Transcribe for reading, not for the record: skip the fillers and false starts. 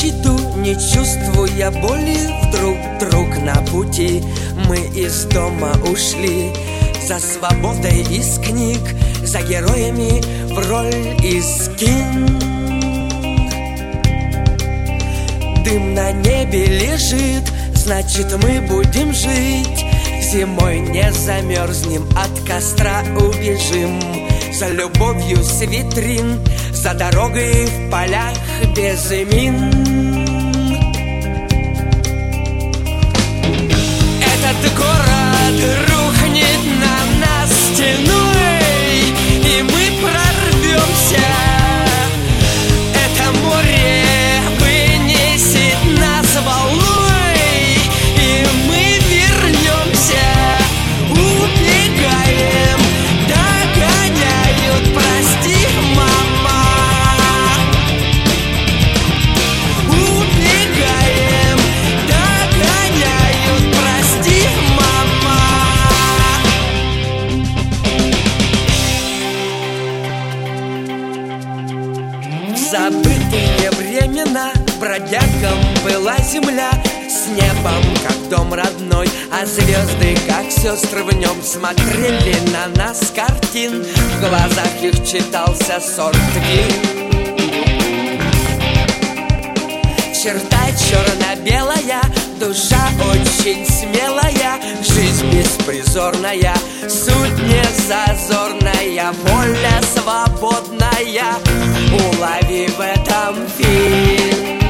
защиту, не чувствуя боли. Вдруг друг на пути, мы из дома ушли. За свободой из книг, за героями в роль из кинг. Дым на небе лежит, значит мы будем жить. Зимой не замерзнем, от костра убежим. За любовью с витрин, за дорогой в полях без мин. Этот город рухнет на нас стеной, и мы прорвемся. Это море вынесет нас волной, и мы вернемся. Убегаем, догоняют, прости, мама. Убегаем, догоняют, прости, мама. В забытые времена бродягам была земля, с небом, как дом родной, а звезды, как сестры в нем, смотрели на нас с картин. В глазах их читался сорт вин. Черта черно-белая, душа очень смелая, жизнь беспризорная, суть незазорная, воля свободная. Улови в этом фильм.